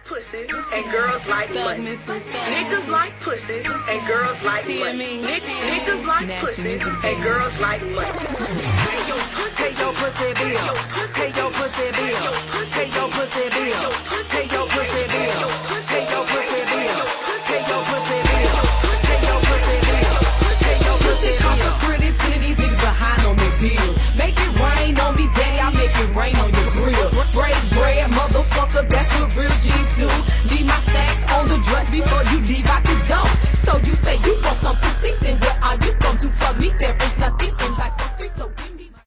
pussy and girls like money. Niggas like pussy and girls like money. Niggas like pussy and girls like money.